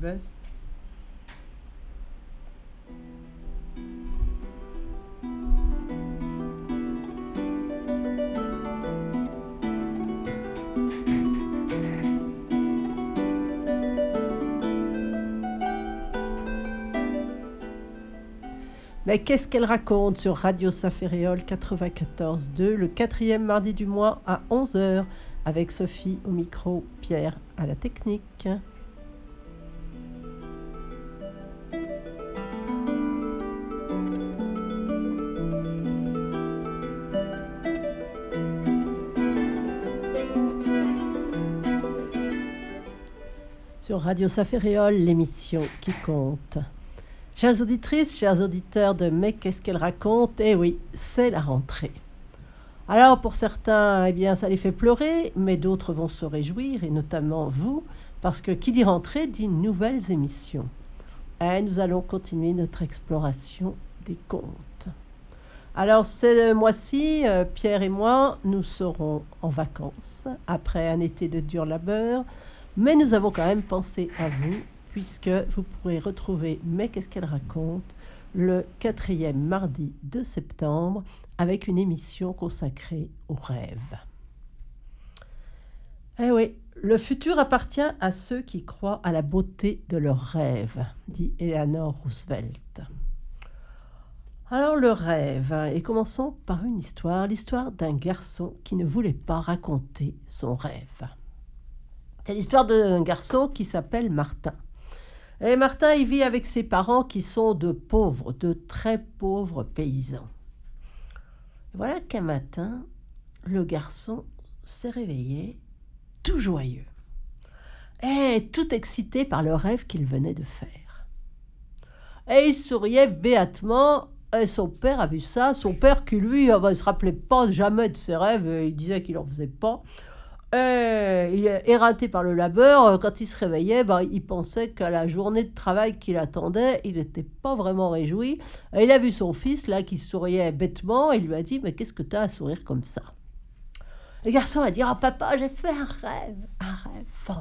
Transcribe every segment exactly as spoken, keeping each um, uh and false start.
bête. Mais qu'est-ce qu'elle raconte sur Radio Safériole quatre-vingt-quatorze deux, le quatrième mardi du mois à onze heures, avec Sophie au micro, Pierre à la technique. Sur Radio Safériole, l'émission qui compte. Chères auditrices, chers auditeurs de Mais qu'est-ce qu'elle raconte? Eh oui, c'est la rentrée. Alors pour certains, eh bien, ça les fait pleurer, mais d'autres vont se réjouir, et notamment vous, parce que qui dit rentrée dit nouvelles émissions. Et nous allons continuer notre exploration des contes. Alors ce mois-ci, euh, Pierre et moi, nous serons en vacances, après un été de dur labeur, mais nous avons quand même pensé à vous, puisque vous pourrez retrouver Mais qu'est-ce qu'elle raconte le quatrième mardi de septembre avec une émission consacrée aux rêves. Eh oui, le futur appartient à ceux qui croient à la beauté de leurs rêves, dit Eleanor Roosevelt. Alors le rêve, et commençons par une histoire, l'histoire d'un garçon qui ne voulait pas raconter son rêve. C'est l'histoire d'un garçon qui s'appelle Martin. Et Martin, il vit avec ses parents qui sont de pauvres, de très pauvres paysans. Voilà qu'un matin, le garçon s'est réveillé tout joyeux et tout excité par le rêve qu'il venait de faire. Et il souriait béatement, et son père a vu ça, son père qui lui ne se rappelait pas jamais de ses rêves, il disait qu'il n'en faisait pas. Et il est éreinté par le labeur, quand il se réveillait, ben, il pensait qu'à la journée de travail qu'il attendait, il n'était pas vraiment réjoui. Et il a vu son fils là qui souriait bêtement et il lui a dit « Mais qu'est-ce que tu as à sourire comme ça ?» Le garçon a dit « Oh papa, j'ai fait un rêve, un rêve formidable. »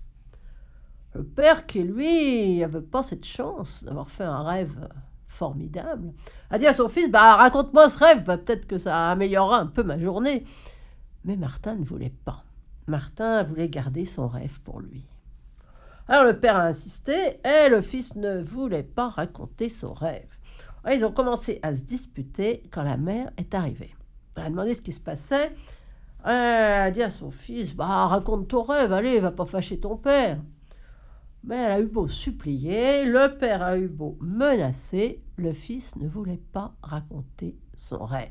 Le père qui lui n'avait pas cette chance d'avoir fait un rêve formidable a dit à son fils bah, « Raconte-moi ce rêve, bah, peut-être que ça améliorera un peu ma journée. » Mais Martin ne voulait pas. Martin voulait garder son rêve pour lui. Alors le père a insisté et le fils ne voulait pas raconter son rêve. Alors, ils ont commencé à se disputer quand la mère est arrivée. Elle a demandé ce qui se passait. Elle a dit à son fils bah, « Raconte ton rêve, allez, va pas fâcher ton père. » Mais elle a eu beau supplier, le père a eu beau menacer, le fils ne voulait pas raconter son rêve.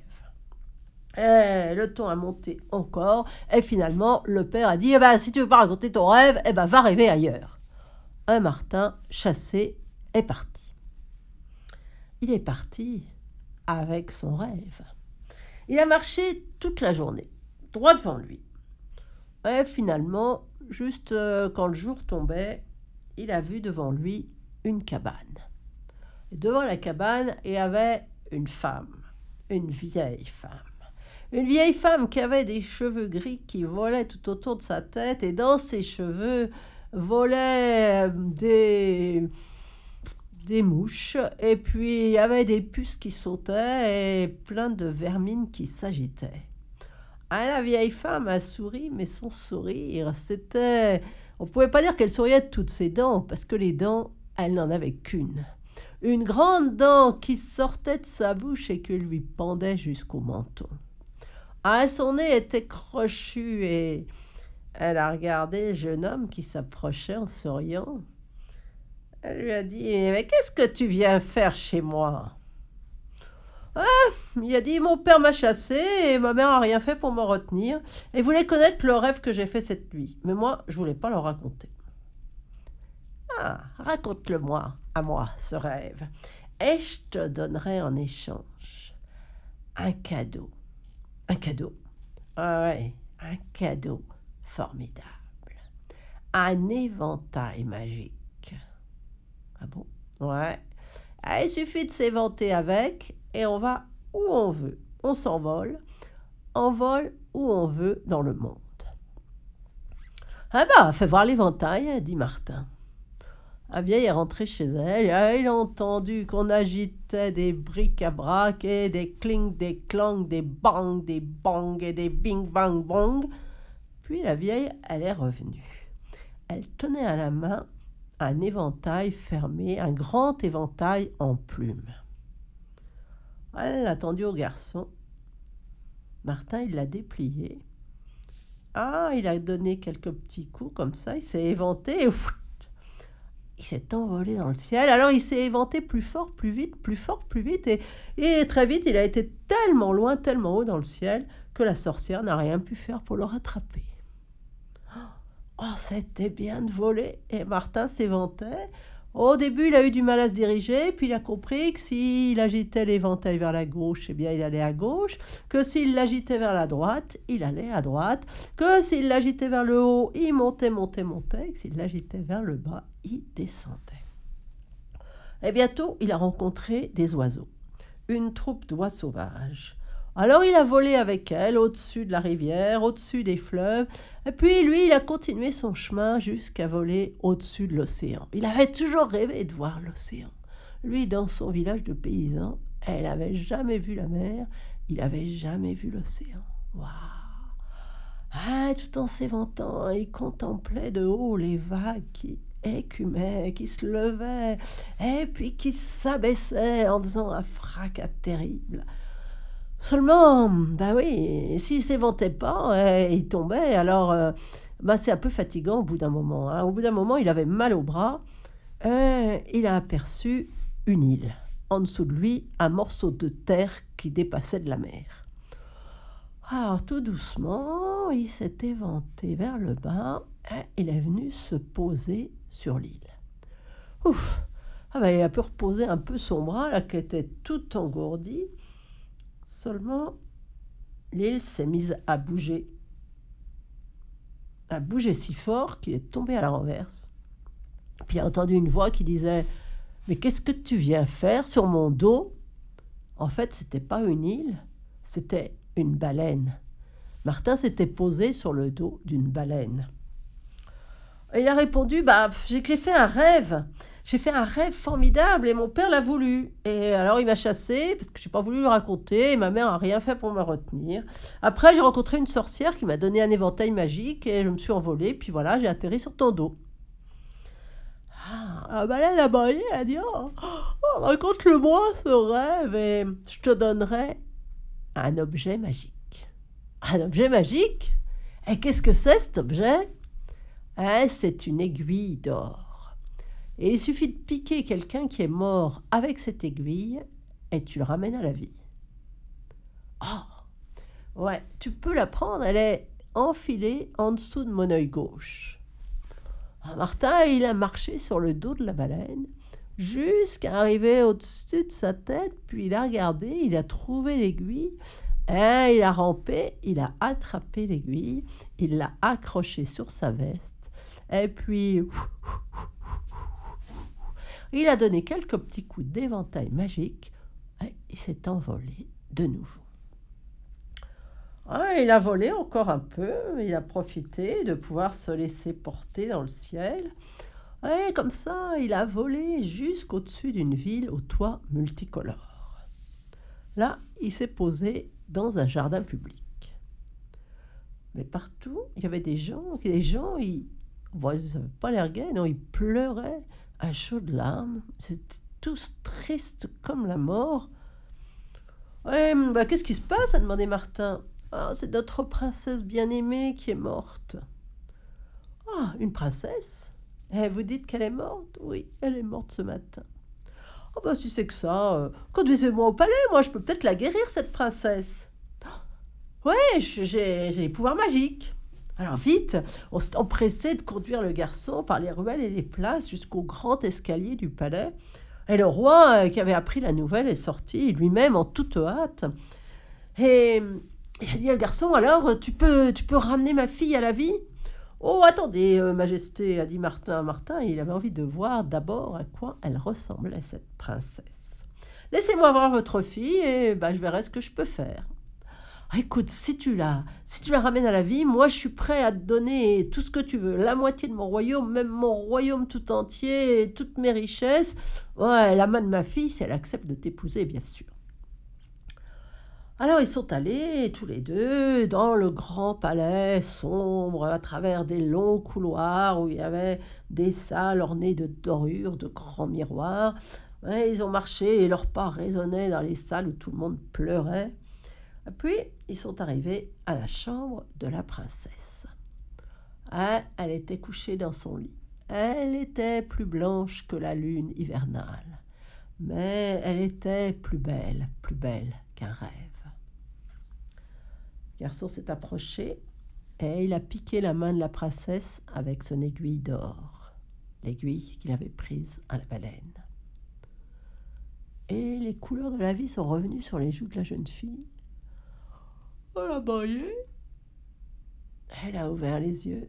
Et le ton a monté encore, et finalement, le père a dit eh ben, « Si tu veux pas raconter ton rêve, eh ben, va rêver ailleurs. » Un Martin, chassé, est parti. Il est parti avec son rêve. Il a marché toute la journée, droit devant lui. Et finalement, juste quand le jour tombait, il a vu devant lui une cabane. Et devant la cabane, il y avait une femme, une vieille femme. Une vieille femme qui avait des cheveux gris qui volaient tout autour de sa tête et dans ses cheveux volaient des, des mouches et puis il y avait des puces qui sautaient et plein de vermines qui s'agitaient. Ah, la vieille femme a souri, mais son sourire, c'était... On ne pouvait pas dire qu'elle souriait de toutes ses dents parce que les dents, elle n'en avait qu'une. Une grande dent qui sortait de sa bouche et qui lui pendait jusqu'au menton. Ah, son nez était crochu et elle a regardé le jeune homme qui s'approchait en souriant. Elle lui a dit « Mais qu'est-ce que tu viens faire chez moi ?» Ah, il a dit « Mon père m'a chassé et ma mère n'a rien fait pour me retenir et voulait connaître le rêve que j'ai fait cette nuit. Mais moi, je ne voulais pas le raconter. » « Ah, raconte-le-moi, à moi, ce rêve, et je te donnerai en échange un cadeau. » Un cadeau. Ah ouais, un cadeau formidable. Un éventail magique. Ah bon? Ouais. Ah, il suffit de s'éventer avec et on va où on veut. On s'envole. On vole où on veut dans le monde. Ah bah, fais voir l'éventail, dit Martin. La vieille est rentrée chez elle, et elle a entendu qu'on agitait des bric-à-brac et des clink, des clangs, des bang, des bang et des bing-bang-bong. Puis la vieille, elle est revenue. Elle tenait à la main un éventail fermé, un grand éventail en plumes. Elle l'a tendu au garçon. Martin, il l'a déplié. Ah, il a donné quelques petits coups comme ça, il s'est éventé et ouf, il s'est envolé dans le ciel. Alors il s'est éventé plus fort, plus vite, plus fort, plus vite. Et, et très vite, il a été tellement loin, tellement haut dans le ciel que la sorcière n'a rien pu faire pour le rattraper. Oh, c'était bien de voler. Et Martin s'éventait. Au début, il a eu du mal à se diriger, puis il a compris que s'il agitait l'éventail vers la gauche, eh bien, il allait à gauche, que s'il l'agitait vers la droite, il allait à droite, que s'il l'agitait vers le haut, il montait, montait, montait, et que s'il l'agitait vers le bas, il descendait. Et bientôt, il a rencontré des oiseaux, une troupe d'oies sauvages. Alors il a volé avec elle au-dessus de la rivière, au-dessus des fleuves, et puis lui, il a continué son chemin jusqu'à voler au-dessus de l'océan. Il avait toujours rêvé de voir l'océan. Lui, dans son village de paysans, elle n'avait jamais vu la mer, il n'avait jamais vu l'océan. Waouh! Ah, tout en s'éventant, il contemplait de haut les vagues qui écumaient, qui se levaient, et puis qui s'abaissaient en faisant un fracas terrible. Seulement, bah oui, s'il ne s'éventait pas, euh, il tombait, alors euh, bah c'est un peu fatigant au bout d'un moment. Hein. Au bout d'un moment, il avait mal au bras, et il a aperçu une île. En dessous de lui, un morceau de terre qui dépassait de la mer. Alors, tout doucement, il s'est éventé vers le bas, et il est venu se poser sur l'île. Ouf! Ah bah, il a pu reposer un peu son bras, là, qui était tout engourdi. Seulement, l'île s'est mise à bouger, à bouger si fort qu'il est tombé à la renverse. Puis il a entendu une voix qui disait « Mais qu'est-ce que tu viens faire sur mon dos ?» En fait, ce n'était pas une île, c'était une baleine. Martin s'était posé sur le dos d'une baleine. Et il a répondu bah, « J'ai fait un rêve. J'ai fait un rêve formidable et mon père l'a voulu. Et alors il m'a chassé parce que je n'ai pas voulu le raconter et ma mère n'a rien fait pour me retenir. Après j'ai rencontré une sorcière qui m'a donné un éventail magique et je me suis envolée. Puis voilà, j'ai atterri sur ton dos. » Ah, la baleine a baillé, elle a dit oh, oh, raconte-le-moi ce rêve et je te donnerai un objet magique. Un objet magique? Et qu'est-ce que c'est cet objet? Eh, c'est une aiguille d'or. Et il suffit de piquer quelqu'un qui est mort avec cette aiguille et tu le ramènes à la vie. Oh, ouais, tu peux la prendre, elle est enfilée en dessous de mon œil gauche. Ah, Martin, il a marché sur le dos de la baleine jusqu'à arriver au-dessus de sa tête, puis il a regardé, il a trouvé l'aiguille, et il a rampé, il a attrapé l'aiguille, il l'a accrochée sur sa veste, et puis il a donné quelques petits coups d'éventail magique et il s'est envolé de nouveau. Ah, il a volé encore un peu, il a profité de pouvoir se laisser porter dans le ciel. Et comme ça, il a volé jusqu'au-dessus d'une ville au toit multicolore. Là, il s'est posé dans un jardin public. Mais partout, il y avait des gens, des gens, ils bon, n'avaient pas l'air gai, non, ils pleuraient à chaudes larmes. C'était tous tristes comme la mort. Ouais, bah, qu'est-ce qui se passe a demandé Martin. Oh, c'est notre princesse bien-aimée qui est morte. Ah, une princesse? Eh, vous dites qu'elle est morte? Oui, elle est morte ce matin. Oh, bah, si c'est que ça, euh, conduisez-moi au palais, moi, je peux peut-être la guérir, cette princesse. Oh, ouais, j'ai, j'ai les pouvoirs magiques. Alors vite, on s'est empressé de conduire le garçon par les ruelles et les places jusqu'au grand escalier du palais. Et le roi, euh, qui avait appris la nouvelle, est sorti lui-même en toute hâte. Et il a dit au garçon, alors, tu peux, tu peux ramener ma fille à la vie? Oh, attendez, euh, Majesté, a dit Martin à Martin, et il avait envie de voir d'abord à quoi elle ressemblait, cette princesse. Laissez-moi voir votre fille et bah, je verrai ce que je peux faire. Écoute, si tu la, si tu la ramènes à la vie, moi je suis prêt à te donner tout ce que tu veux, la moitié de mon royaume, même mon royaume tout entier, toutes mes richesses. Ouais, la main de ma fille, si elle accepte de t'épouser, bien sûr. Alors ils sont allés tous les deux dans le grand palais sombre, à travers des longs couloirs où il y avait des salles ornées de dorures, de grands miroirs. Ouais, ils ont marché et leurs pas résonnaient dans les salles où tout le monde pleurait. Puis ils sont arrivés à la chambre de la princesse. Ah, elle était couchée dans son lit. Elle était plus blanche que la lune hivernale, mais elle était plus belle, plus belle qu'un rêve. Le garçon s'est approché et il a piqué la main de la princesse avec son aiguille d'or, l'aiguille qu'il avait prise à la baleine. Et les couleurs de la vie sont revenues sur les joues de la jeune fille. Elle a baillé. Elle a ouvert les yeux.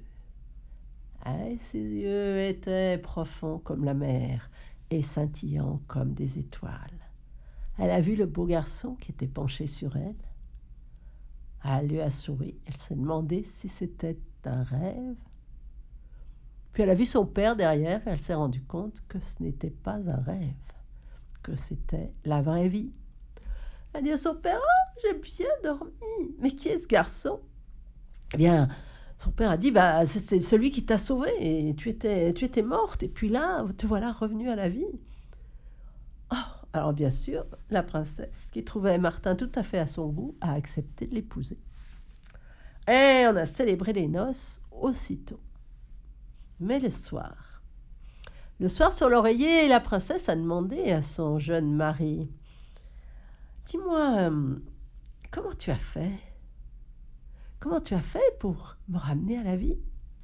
Et ses yeux étaient profonds comme la mer et scintillants comme des étoiles. Elle a vu le beau garçon qui était penché sur elle. Elle lui a souri. Elle s'est demandé si c'était un rêve. Puis elle a vu son père derrière et elle s'est rendue compte que ce n'était pas un rêve, que c'était la vraie vie. Elle a dit à son père, « Oh, j'ai bien dormi. Mais qui est ce garçon ?» Eh bien, son père a dit, bah, c'est, c'est celui qui t'a sauvé. Et tu étais, tu étais morte. Et puis là, te voilà revenue à la vie. Oh, alors bien sûr, la princesse, qui trouvait Martin tout à fait à son goût, a accepté de l'épouser. Et on a célébré les noces aussitôt. Mais le soir, le soir sur l'oreiller, la princesse a demandé à son jeune mari, « Dis-moi, euh, comment tu as fait ? Comment tu as fait pour me ramener à la vie ?»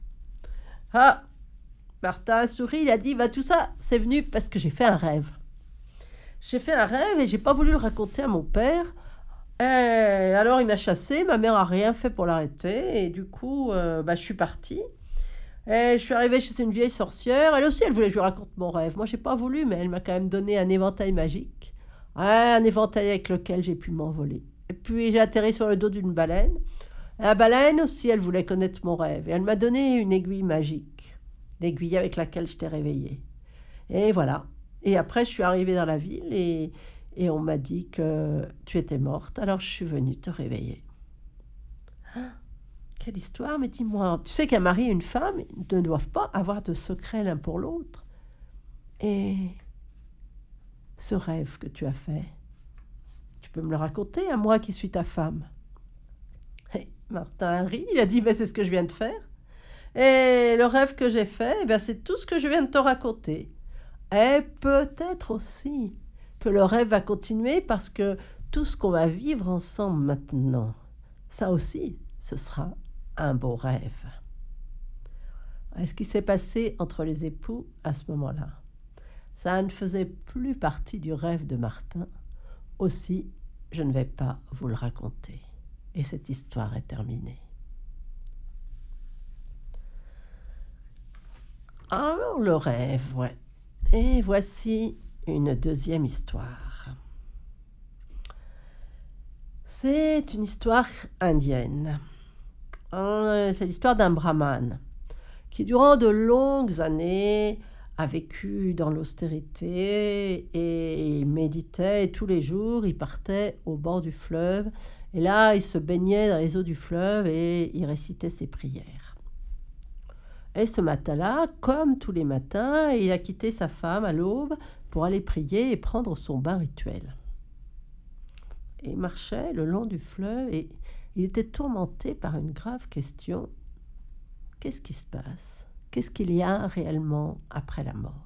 Ah, Martin a souri, il a dit, bah, « Tout ça, c'est venu parce que j'ai fait un rêve. J'ai fait un rêve et j'ai pas voulu le raconter à mon père. Et alors il m'a chassé, ma mère a rien fait pour l'arrêter et du coup, euh, bah, je suis partie. Et je suis arrivée chez une vieille sorcière. Elle aussi, elle voulait que je lui raconte mon rêve. Moi, j'ai pas voulu, mais elle m'a quand même donné un éventail magique. Ouais, un éventail avec lequel j'ai pu m'envoler. Et puis, j'ai atterri sur le dos d'une baleine. Et la baleine aussi, elle voulait connaître mon rêve. Et elle m'a donné une aiguille magique. L'aiguille avec laquelle je t'ai réveillée. Et voilà. Et après, je suis arrivée dans la ville et, et on m'a dit que tu étais morte. Alors, je suis venue te réveiller. Ah, quelle histoire, mais dis-moi, tu sais qu'un mari et une femme ne doivent pas avoir de secret l'un pour l'autre. Et ce rêve que tu as fait, tu peux me le raconter à moi qui suis ta femme ? Et Martin a ri, il a dit, ben, c'est ce que je viens de faire. Et le rêve que j'ai fait, eh ben, c'est tout ce que je viens de te raconter. Et peut-être aussi que le rêve va continuer parce que tout ce qu'on va vivre ensemble maintenant, ça aussi, ce sera un beau rêve. Et ce qui s'est passé entre les époux à ce moment-là, ça ne faisait plus partie du rêve de Martin. Aussi, je ne vais pas vous le raconter. Et cette histoire est terminée. Alors, le rêve, ouais. Et voici une deuxième histoire. C'est une histoire indienne. C'est l'histoire d'un brahmane qui, durant de longues années, a vécu dans l'austérité et il méditait et tous les jours. Il partait au bord du fleuve et là, il se baignait dans les eaux du fleuve et il récitait ses prières. Et ce matin-là, comme tous les matins, il a quitté sa femme à l'aube pour aller prier et prendre son bain rituel. Et il marchait le long du fleuve et il était tourmenté par une grave question. Qu'est-ce qui se passe ? Qu'est-ce qu'il y a réellement après la mort ?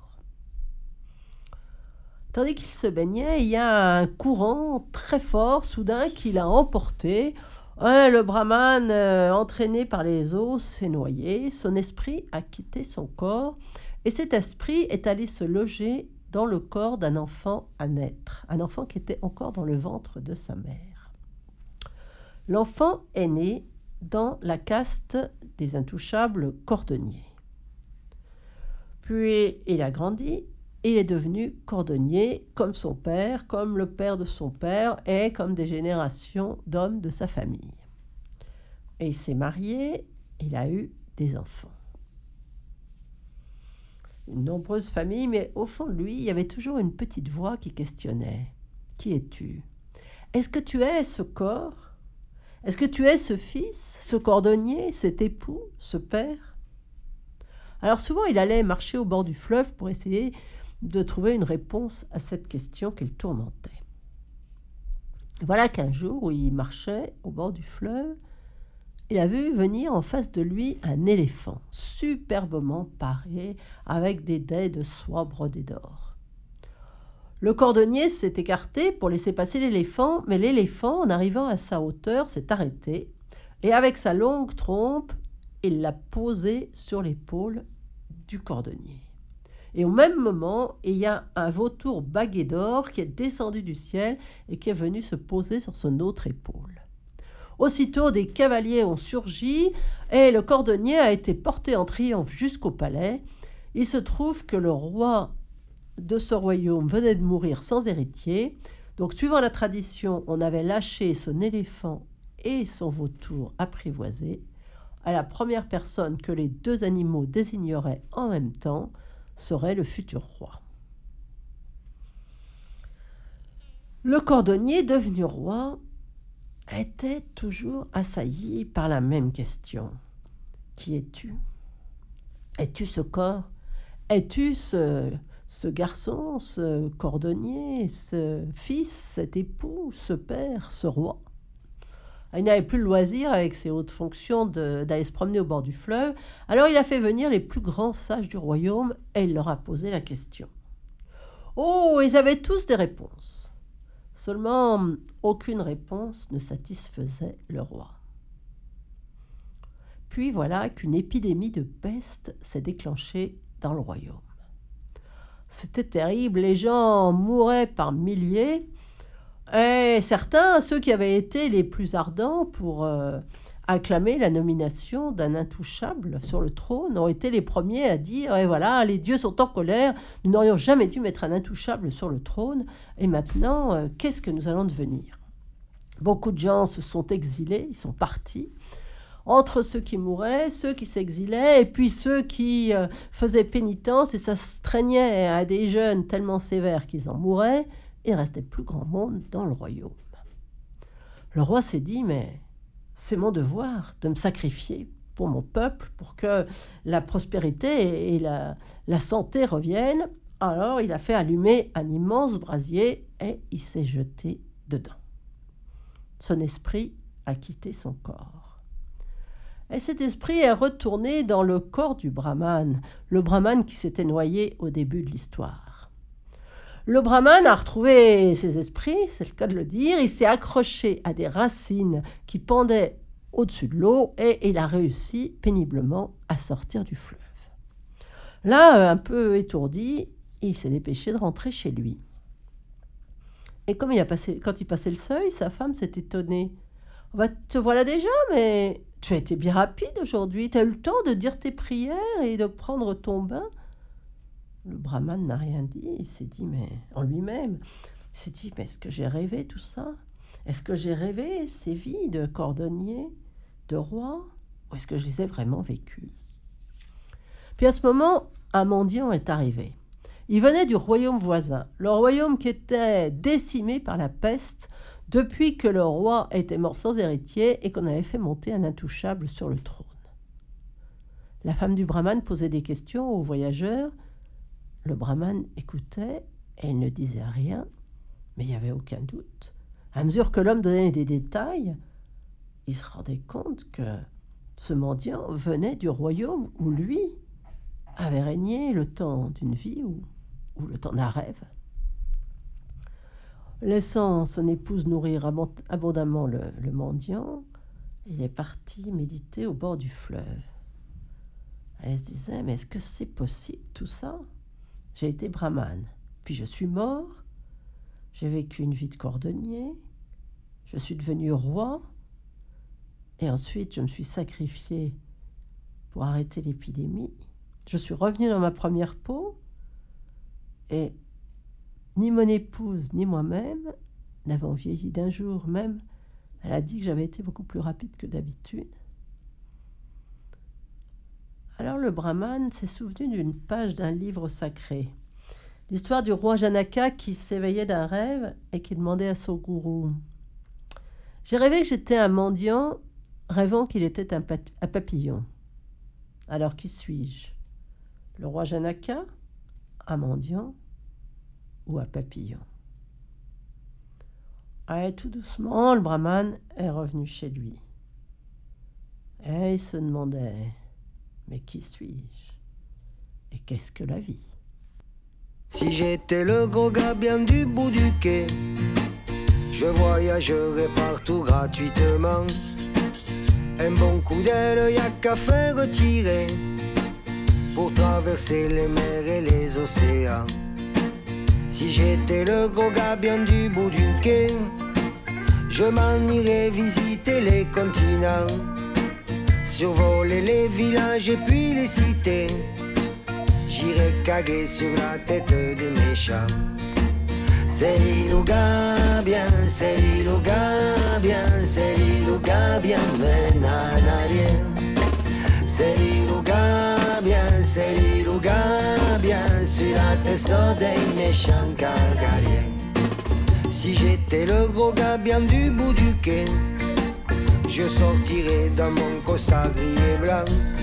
Tandis qu'il se baignait, il y a un courant très fort, soudain, qui l'a emporté. Ouais, le brahmane, euh, entraîné par les eaux, s'est noyé. Son esprit a quitté son corps et cet esprit est allé se loger dans le corps d'un enfant à naître, un enfant qui était encore dans le ventre de sa mère. L'enfant est né dans la caste des intouchables cordonniers. Puis il a grandi et il est devenu cordonnier comme son père, comme le père de son père et comme des générations d'hommes de sa famille. Et il s'est marié, il a eu des enfants. Une nombreuse famille, mais au fond de lui, il y avait toujours une petite voix qui questionnait. Qui es-tu? Est-ce que tu es ce corps? Est-ce que tu es ce fils, ce cordonnier, cet époux, ce père? Alors souvent, il allait marcher au bord du fleuve pour essayer de trouver une réponse à cette question qu'il tourmentait. Voilà qu'un jour où il marchait au bord du fleuve, il a vu venir en face de lui un éléphant, superbement paré, avec des dais de soie brodées d'or. Le cordonnier s'est écarté pour laisser passer l'éléphant, mais l'éléphant, en arrivant à sa hauteur, s'est arrêté, et avec sa longue trompe, il l'a posée sur l'épaule du cordonnier. Et au même moment, il y a un vautour bagué d'or qui est descendu du ciel et qui est venu se poser sur son autre épaule. Aussitôt, des cavaliers ont surgi et le cordonnier a été porté en triomphe jusqu'au palais. Il se trouve que le roi de ce royaume venait de mourir sans héritier. Donc, suivant la tradition, on avait lâché son éléphant et son vautour apprivoisé à la première personne que les deux animaux désigneraient en même temps serait le futur roi. Le cordonnier, devenu roi, était toujours assailli par la même question. Qui es-tu? Es-tu ce corps? Es-tu ce, ce garçon, ce cordonnier, ce fils, cet époux, ce père, ce roi? Il n'avait plus le loisir, avec ses hautes fonctions, de, d'aller se promener au bord du fleuve. Alors il a fait venir les plus grands sages du royaume et il leur a posé la question. Oh, ils avaient tous des réponses. Seulement, aucune réponse ne satisfaisait le roi. Puis voilà qu'une épidémie de peste s'est déclenchée dans le royaume. C'était terrible, les gens mouraient par milliers, et certains, ceux qui avaient été les plus ardents pour euh, acclamer la nomination d'un intouchable sur le trône, ont été les premiers à dire « Et voilà, les dieux sont en colère, nous n'aurions jamais dû mettre un intouchable sur le trône, et maintenant, euh, qu'est-ce que nous allons devenir ?» Beaucoup de gens se sont exilés, ils sont partis. Entre ceux qui mouraient, ceux qui s'exilaient, et puis ceux qui euh, faisaient pénitence et s'astreignaient à des jeûnes tellement sévères qu'ils en mouraient, il restait plus grand monde dans le royaume. Le roi s'est dit, mais c'est mon devoir de me sacrifier pour mon peuple, pour que la prospérité et la, la santé reviennent. Alors il a fait allumer un immense brasier et il s'est jeté dedans. Son esprit a quitté son corps. Et cet esprit est retourné dans le corps du brahman, le brahman qui s'était noyé au début de l'histoire. Le brahman a retrouvé ses esprits, c'est le cas de le dire, il s'est accroché à des racines qui pendaient au-dessus de l'eau et il a réussi péniblement à sortir du fleuve. Là, un peu étourdi, il s'est dépêché de rentrer chez lui. Et comme il a passé, quand il passait le seuil, sa femme s'est étonnée. Oh bah, « Te voilà déjà, mais tu as été bien rapide aujourd'hui, tu as eu le temps de dire tes prières et de prendre ton bain ?» Le brahman n'a rien dit, il s'est dit, mais en lui-même, il s'est dit, mais est-ce que j'ai rêvé tout ça? Est-ce que j'ai rêvé ces vies de cordonnier, de roi, ou est-ce que je les ai vraiment vécues? Puis à ce moment, un mendiant est arrivé. Il venait du royaume voisin, le royaume qui était décimé par la peste depuis que le roi était mort sans héritier et qu'on avait fait monter un intouchable sur le trône. La femme du brahman posait des questions aux voyageurs. Le brahman écoutait et il ne disait rien, mais il n'y avait aucun doute. À mesure que l'homme donnait des détails, il se rendait compte que ce mendiant venait du royaume où lui avait régné le temps d'une vie ou, ou le temps d'un rêve. Laissant son épouse nourrir abondamment le, le mendiant, il est parti méditer au bord du fleuve. Elle se disait, mais est-ce que c'est possible tout ça? J'ai été brahmane, puis je suis mort, j'ai vécu une vie de cordonnier, je suis devenu roi, et ensuite je me suis sacrifié pour arrêter l'épidémie. Je suis revenu dans ma première peau, Et ni mon épouse, ni moi-même n'avons vieilli d'un jour. Même, elle a dit que j'avais été beaucoup plus rapide que d'habitude. Alors le brahman s'est souvenu d'une page d'un livre sacré. L'histoire du roi Janaka qui s'éveillait d'un rêve et qui demandait à son gourou. J'ai rêvé que j'étais un mendiant, rêvant qu'il était un, pat- un papillon. Alors qui suis-je? Le roi Janaka, un mendiant ou un papillon? Et tout doucement, le brahman est revenu chez lui. Et il se demandait, mais qui suis-je? Et qu'est-ce que la vie? Si j'étais le gros gars bien du bout du quai, je voyagerais partout gratuitement. Un bon coup d'aile, y'a qu'à faire retirer pour traverser les mers et les océans. Si j'étais le gros gars bien du bout du quai, je m'en irais visiter les continents, survoler les villages et puis les cités. J'irai caguer sur la tête des méchants. C'est l'île au gars bien, c'est l'île au gars bien, c'est l'île au gars bien, mais nanarien. C'est l'île au gars bien, c'est l'île au gars bien, sur la tête des méchants cagaliens. Si j'étais le gros gars bien du bout du quai, je sortirais dans mon costard gris et blanc,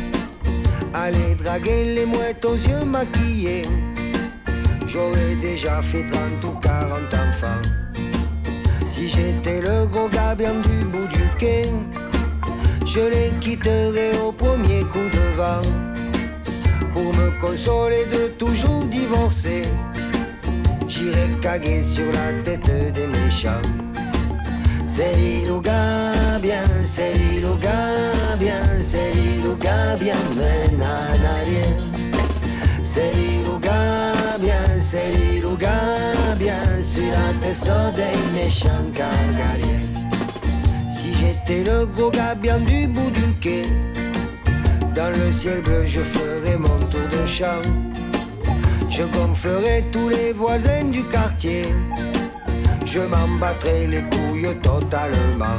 aller draguer les mouettes aux yeux maquillés. J'aurais déjà fait trente ou quarante enfants. Si j'étais le gros gars bien du bout du quai, je les quitterais au premier coup de vent, pour me consoler de toujours divorcer. J'irais caguer sur la tête des méchants. C'est l'île au gars bien, c'est l'île au gars bien, c'est l'île au gars bien, mais nanarien. C'est l'île au gars bien, c'est l'île au gars bien, sur la tête des méchants cagaliens. Si j'étais le gros gars bien du bout du quai, dans le ciel bleu je ferais mon tour de chant. Je gonflerais tous les voisins du quartier, je m'en battrais les couilles totalement.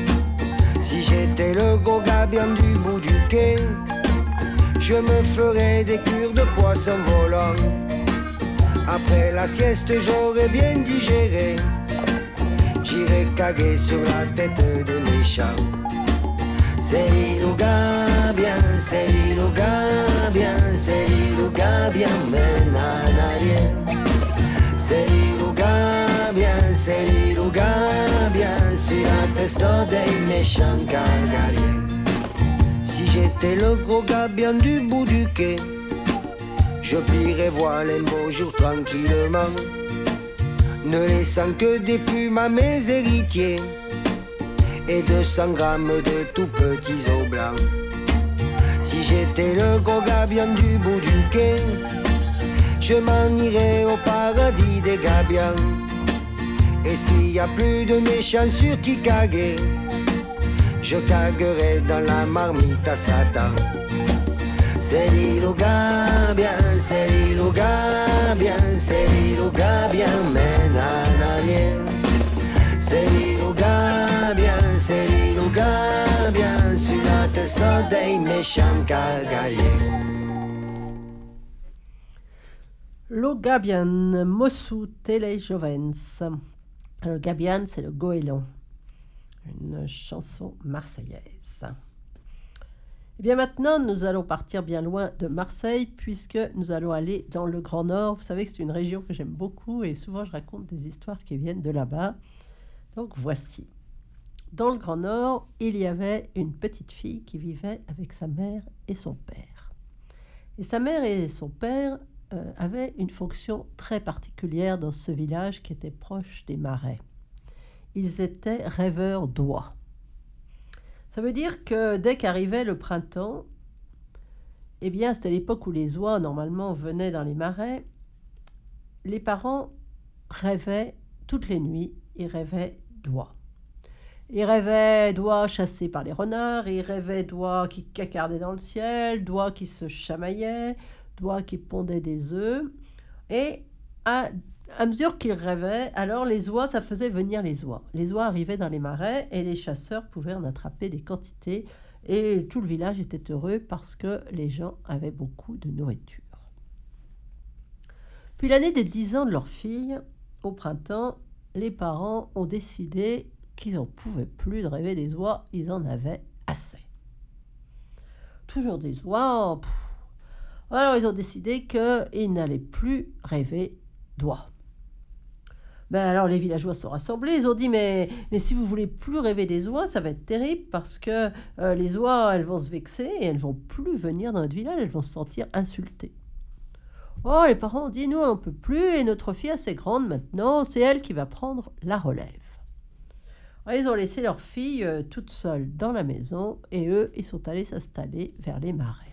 Si j'étais le gros gars bien du bout du quai, je me ferais des cures de poisson volant. Après la sieste j'aurais bien digéré, j'irais caguer sur la tête des méchants. C'est l'île au gars bien, c'est l'île au gars bien, c'est l'île au gars bien, mais nanarien. C'est l'île au gars bien, c'est l'île au gars bien, sur la tête des méchants cagaliens. Si j'étais le gros gars bien du bout du quai, je plierais voile un beau jour tranquillement, ne laissant que des plumes à mes héritiers et deux cents grammes de tout petits os blancs. Si j'étais le gros gars bien du bout du quai, je m'en irais au paradis des gabians. Et s'il y a plus de méchants sur qui caguer, je caguerai dans la marmite à Satan. C'est l'île au gars bien, c'est l'île au gars bien, c'est l'île au gars bien, mais nanarien. C'est l'île au gars bien, c'est l'île au gars bien, sur la tête des méchants cagaliens. Lo Gabian, Mosu Tele Jovens. Le Gabian, c'est le goéland, une chanson marseillaise. Et bien maintenant, nous allons partir bien loin de Marseille, puisque nous allons aller dans le Grand Nord. Vous savez que c'est une région que j'aime beaucoup et souvent je raconte des histoires qui viennent de là-bas. Donc voici. Dans le Grand Nord, il y avait une petite fille qui vivait avec sa mère et son père. Et sa mère et son père euh, avaient une fonction très particulière dans ce village qui était proche des marais. Ils étaient rêveurs d'oies. Ça veut dire que dès qu'arrivait le printemps, eh bien, c'était l'époque où les oies, normalement, venaient dans les marais. Les parents rêvaient toutes les nuits, ils rêvaient d'oies. Ils rêvaient d'oies chassées par les renards, ils rêvaient d'oies qui cacardaient dans le ciel, d'oies qui se chamaillaient, d'oies qui pondaient des œufs. Et à, à mesure qu'ils rêvaient, alors les oies, ça faisait venir les oies. Les oies arrivaient dans les marais et les chasseurs pouvaient en attraper des quantités. Et tout le village était heureux parce que les gens avaient beaucoup de nourriture. Puis l'année des dix ans de leur fille, au printemps, les parents ont décidé qu'ils n'en pouvaient plus de rêver des oies, ils en avaient assez. Toujours des oies. Pff. Alors ils ont décidé qu'ils n'allaient plus rêver d'oies. Ben alors les villageois se sont rassemblés, ils ont dit mais, mais si vous voulez plus rêver des oies, ça va être terrible parce que euh, les oies, elles vont se vexer et elles vont plus venir dans notre village, elles vont se sentir insultées. Oh, les parents ont dit nous on n'en peut plus et notre fille assez grande maintenant, c'est elle qui va prendre la relève. Alors, ils ont laissé leur fille euh, toute seule dans la maison et eux, ils sont allés s'installer vers les marais.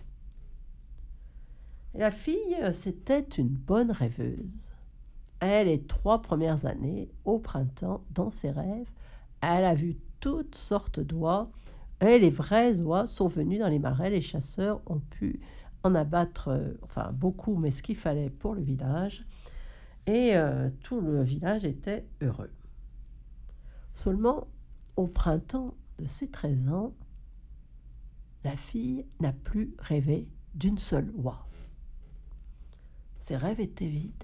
Et la fille, c'était une bonne rêveuse. Elle, les trois premières années, au printemps, dans ses rêves, elle a vu toutes sortes d'oies. Et les vraies oies sont venues dans les marais. Les chasseurs ont pu en abattre, euh, enfin beaucoup, mais ce qu'il fallait pour le village. Et euh, tout le village était heureux. Seulement, au printemps de ses treize ans, la fille n'a plus rêvé d'une seule oie. Ses rêves étaient vides.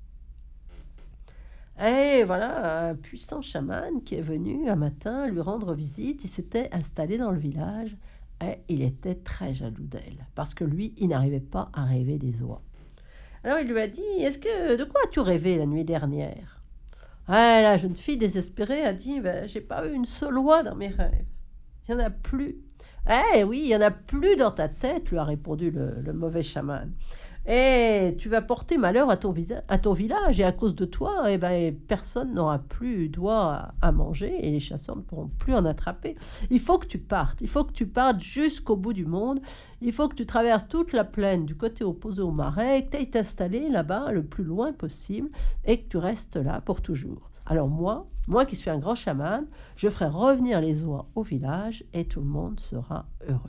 Et voilà, un puissant chaman qui est venu un matin lui rendre visite, il s'était installé dans le village et il était très jaloux d'elle parce que lui, il n'arrivait pas à rêver des oies. Alors il lui a dit, est-ce que de quoi as-tu rêvé la nuit dernière? Ah, la jeune fille désespérée a dit, ben, j'ai pas eu une seule oie dans mes rêves. Il n'y en a plus. Eh oui, il n'y en a plus dans ta tête, lui a répondu le, le mauvais chaman. Et tu vas porter malheur à ton, visa- à ton village et à cause de toi, eh ben, personne n'aura plus d'oies à manger et les chasseurs ne pourront plus en attraper. Il faut que tu partes, il faut que tu partes jusqu'au bout du monde, il faut que tu traverses toute la plaine du côté opposé au marais, que tu ailles t'installer là-bas le plus loin possible et que tu restes là pour toujours. Alors moi, moi qui suis un grand chaman, je ferai revenir les oies au village et tout le monde sera heureux.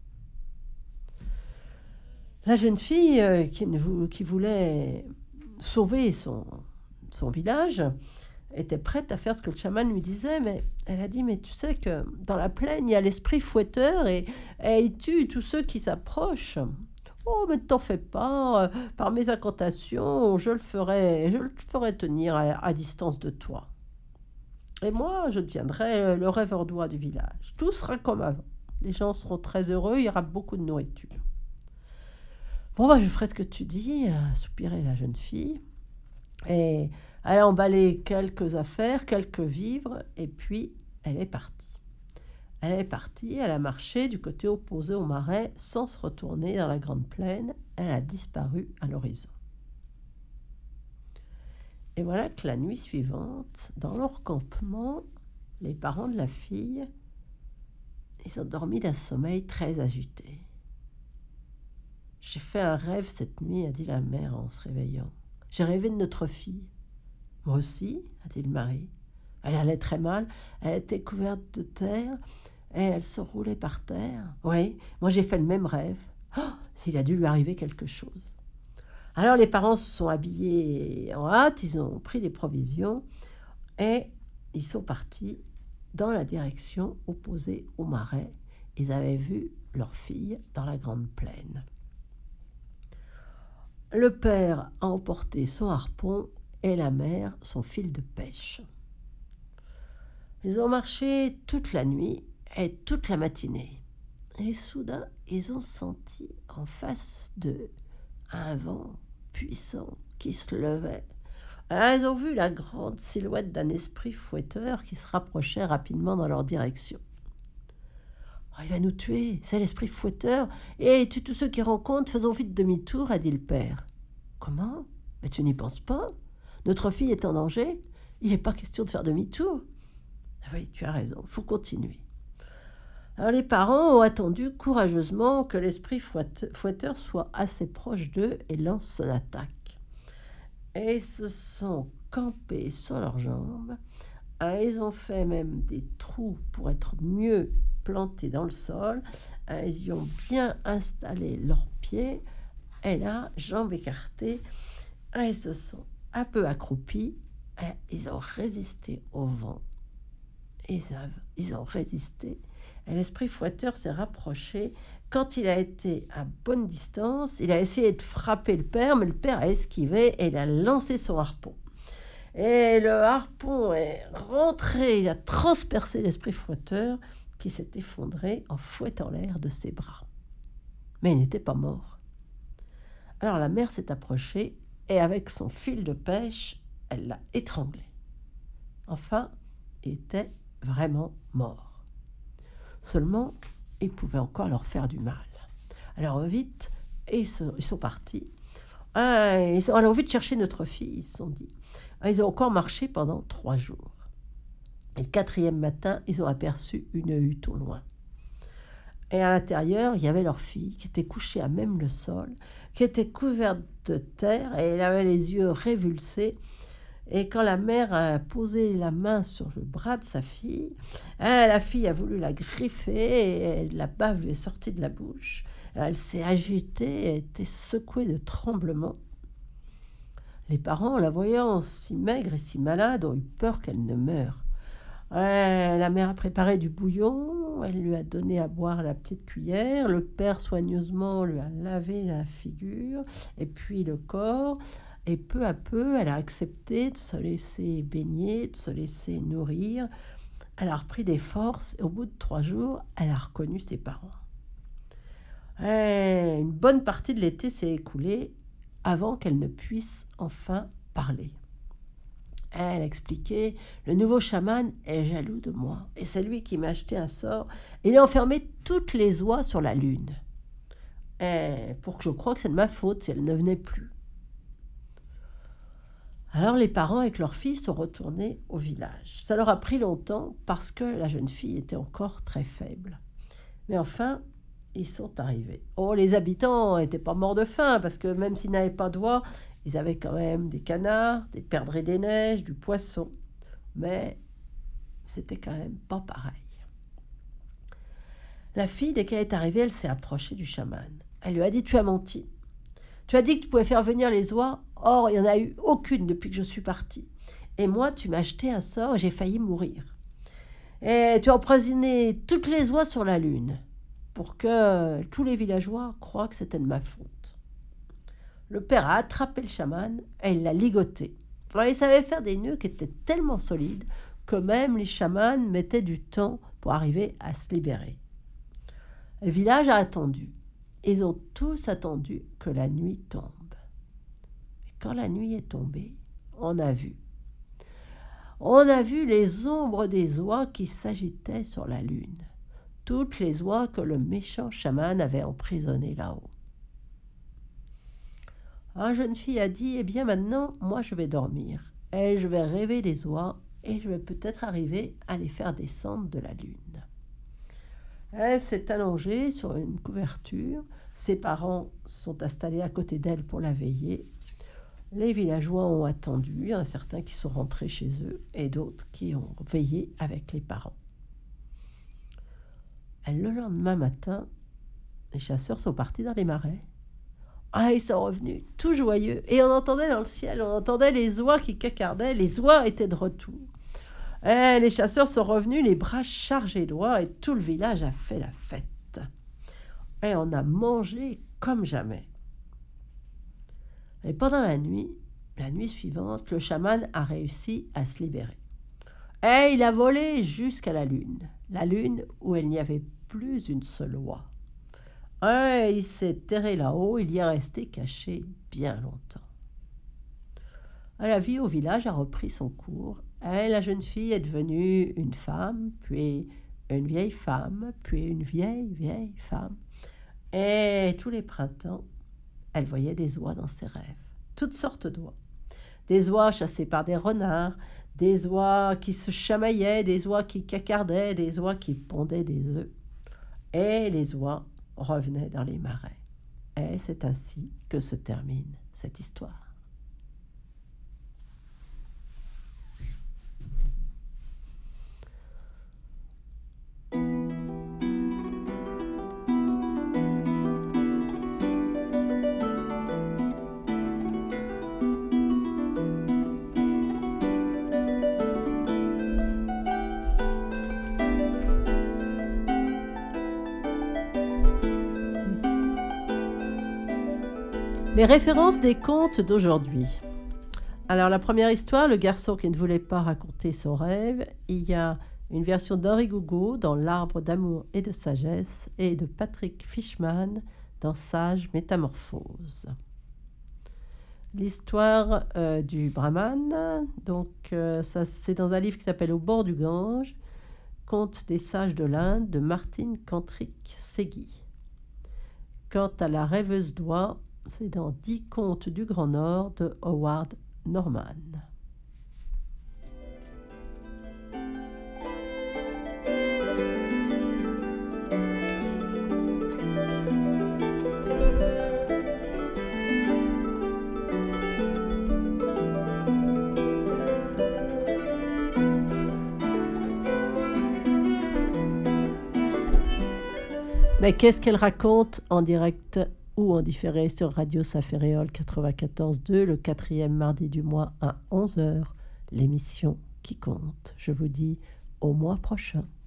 La jeune fille euh, qui, qui voulait sauver son, son village était prête à faire ce que le chaman lui disait, mais elle a dit, mais tu sais que dans la plaine, il y a l'esprit fouetteur et, et il tue tous ceux qui s'approchent. Oh, mais ne t'en fais pas, par mes incantations, je le ferai, je le ferai tenir à, à distance de toi. Et moi, je deviendrai le rêveur d'oies du village. Tout sera comme avant. Les gens seront très heureux, il y aura beaucoup de nourriture. Bon, bah, je ferai ce que tu dis, a soupiré la jeune fille. Et elle a emballé quelques affaires, quelques vivres, et puis elle est partie. Elle est partie, elle a marché du côté opposé au marais sans se retourner dans la grande plaine. Elle a disparu à l'horizon. Et voilà que la nuit suivante, dans leur campement, les parents de la fille, ils ont dormi d'un sommeil très agité. J'ai fait un rêve cette nuit, a dit la mère en se réveillant. J'ai rêvé de notre fille. Moi aussi, a dit le mari. Elle allait très mal, elle était couverte de terre et elle se roulait par terre. Oui, moi j'ai fait le même rêve. Oh, s'il a dû lui arriver quelque chose. Alors les parents se sont habillés en hâte, ils ont pris des provisions et ils sont partis dans la direction opposée au marais. Ils avaient vu leur fille dans la grande plaine. Le père a emporté son harpon et la mère son fil de pêche. Ils ont marché toute la nuit et toute la matinée. Et soudain, ils ont senti en face d'eux un vent puissant qui se levait. Alors, ils ont vu la grande silhouette d'un esprit fouetteur qui se rapprochait rapidement dans leur direction. Oh, il va nous tuer, c'est l'esprit fouetteur, et tue tous ceux qui rencontrent, faisons vite demi-tour, a dit le père. Comment? Mais tu n'y penses pas? Notre fille est en danger, il n'est pas question de faire demi-tour. Ah oui, tu as raison, il faut continuer. Alors les parents ont attendu courageusement que l'esprit fouetteur soit assez proche d'eux et lance son attaque. Et ils se sont campés sur leurs jambes, et ils ont fait même des trous pour être mieux plantés dans le sol, et ils y ont bien installé leurs pieds, et là, jambes écartées, et ils se sont un peu accroupis, ils ont résisté au vent. Ils, ils ont résisté. Et l'esprit fouetteur s'est rapproché. Quand il a été à bonne distance, il a essayé de frapper le père, mais le père a esquivé et il a lancé son harpon. Et le harpon est rentré, il a transpercé l'esprit fouetteur qui s'est effondré en fouettant l'air de ses bras. Mais il n'était pas mort. Alors la mère s'est approchée et avec son fil de pêche, elle l'a étranglé. Enfin, il était vraiment mort. Seulement, il pouvait encore leur faire du mal. Alors vite, ils sont, ils sont partis. Ah, ils sont allés vite chercher notre fille, ils se sont dit. Ah, ils ont encore marché pendant trois jours. Et le quatrième matin, ils ont aperçu une hutte au loin. Et à l'intérieur, il y avait leur fille qui était couchée à même le sol, qui était couverte de terre et elle avait les yeux révulsés. Et quand la mère a posé la main sur le bras de sa fille, hein, la fille a voulu la griffer et la bave lui est sortie de la bouche. Elle s'est agitée, elle était secouée de tremblements. Les parents, la voyant si maigre et si malade, ont eu peur qu'elle ne meure. Ouais, la mère a préparé du bouillon, elle lui a donné à boire à la petite cuillère, le père soigneusement lui a lavé la figure et puis le corps. Et peu à peu, elle a accepté de se laisser baigner, de se laisser nourrir. Elle a repris des forces et au bout de trois jours, elle a reconnu ses parents. Et une bonne partie de l'été s'est écoulée avant qu'elle ne puisse enfin parler. Elle a expliqué, le nouveau chaman est jaloux de moi et c'est lui qui m'a acheté un sort. Il a enfermé toutes les oies sur la lune. Et pour que je croie que c'est de ma faute si elle ne venait plus. Alors les parents avec leur fille sont retournés au village. Ça leur a pris longtemps parce que la jeune fille était encore très faible. Mais enfin, ils sont arrivés. Oh, les habitants n'étaient pas morts de faim parce que même s'ils n'avaient pas d'oies, ils avaient quand même des canards, des perdrix des neiges, du poisson. Mais c'était quand même pas pareil. La fille, dès qu'elle est arrivée, elle s'est approchée du chaman. Elle lui a dit « Tu as menti. Tu as dit que tu pouvais faire venir les oies. Or, il n'y en a eu aucune depuis que je suis partie. Et moi, tu m'as acheté un sort et j'ai failli mourir. Et tu as emprisonné toutes les oies sur la lune pour que tous les villageois croient que c'était de ma faute. » Le père a attrapé le chaman et il l'a ligoté. Alors, il savait faire des nœuds qui étaient tellement solides que même les chamans mettaient du temps pour arriver à se libérer. Le village a attendu. Ils ont tous attendu que la nuit tombe. Et quand la nuit est tombée, on a vu. On a vu les ombres des oies qui s'agitaient sur la lune. Toutes les oies que le méchant chaman avait emprisonnées là-haut. La jeune fille a dit, eh bien maintenant, moi je vais dormir. Et je vais rêver des oies et je vais peut-être arriver à les faire descendre de la lune. Elle s'est allongée sur une couverture. Ses parents sont installés à côté d'elle pour la veiller. Les villageois ont attendu. Il y en a certains qui sont rentrés chez eux et d'autres qui ont veillé avec les parents. Et le lendemain matin, les chasseurs sont partis dans les marais. Ah, ils sont revenus tout joyeux. Et on entendait dans le ciel, on entendait les oies qui cacardaient. Les oies étaient de retour. Et les chasseurs sont revenus, les bras chargés d'oies, et tout le village a fait la fête. Et on a mangé comme jamais. Et pendant la nuit, la nuit suivante, le chaman a réussi à se libérer. Et il a volé jusqu'à la lune. La lune où il n'y avait plus une seule oie. Et il s'est terré là-haut, il y est resté caché bien longtemps. La vie au village a repris son cours. Et la jeune fille est devenue une femme, puis une vieille femme, puis une vieille, vieille femme. Et tous les printemps, elle voyait des oies dans ses rêves, toutes sortes d'oies. Des oies chassées par des renards, des oies qui se chamaillaient, des oies qui cacardaient, des oies qui pondaient des œufs. Et les oies revenaient dans les marais. Et c'est ainsi que se termine cette histoire. Les références des contes d'aujourd'hui. Alors la première histoire, le garçon qui ne voulait pas raconter son rêve. Il y a une version d'Henri Gougaud dans L'arbre d'amour et de sagesse et de Patrick Fishman dans Sage Métamorphose. L'histoire euh, du Brahman, donc euh, ça, c'est dans un livre qui s'appelle Au bord du Gange, Contes des sages de l'Inde de Martine Cantric-Segui. Quant à la rêveuse d'oie, c'est dans Dix contes du Grand Nord de Howard Norman. Mais qu'est-ce qu'elle raconte en direct ou en différé sur Radio Saféréole quatre-vingt-quatorze deux, le quatrième mardi du mois à onze heures, l'émission qui compte. Je vous dis au mois prochain.